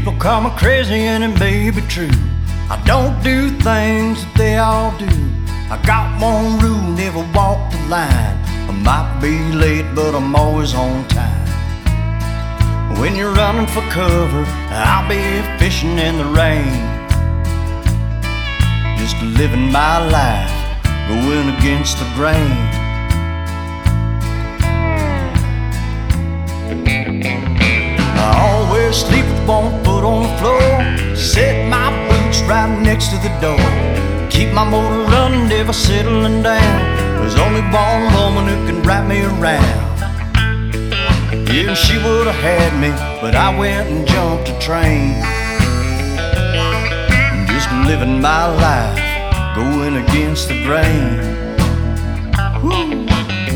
People call me crazy and it may be true. I don't do things that they all do. I got one rule, never walk the line. I might be late, but I'm always on time. When you're running for cover, I'll be fishing in the rain. Just living my life, going against the grain. I always sleep with one foot on the floor, set my boots right next to the door, keep my motor running, never settling down. There's only one woman who can wrap me around. Yeah, and she would have had me, but I went and jumped a train. Just living my life, going against the grain. Woo.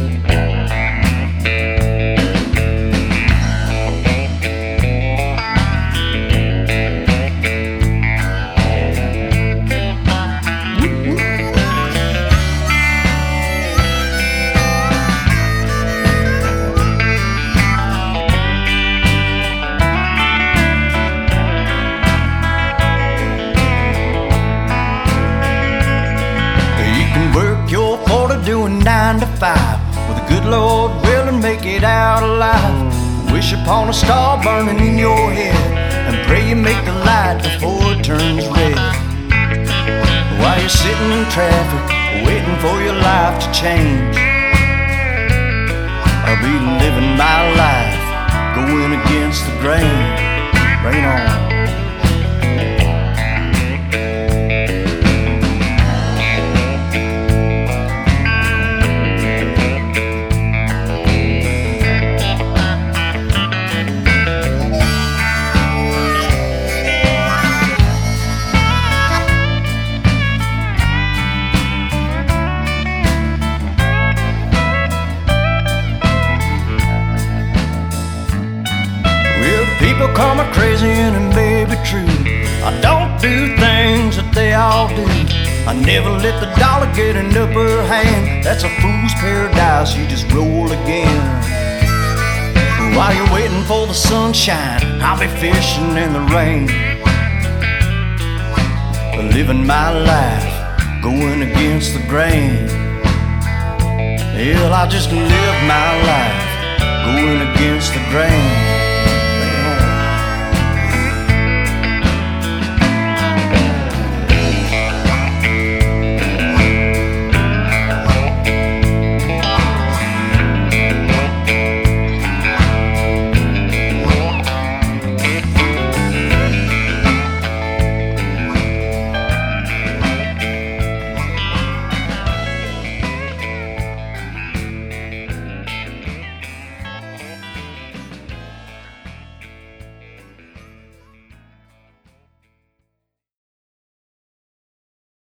Doing 9 to 5 with a good Lord willing, make it out alive. Wish upon a star burning in your head and pray you make the light before it turns red. While you're sitting in traffic waiting for your life to change, I'll be living my life, going against the grain. Bring it on. People call me crazy and it may be true. I don't do things that they all do. I never let the dollar get an upper hand. That's a fool's paradise, you just roll again. While you're waiting for the sunshine, I'll be fishing in the rain. Living my life, going against the grain. Hell, I just live my life, going against the grain.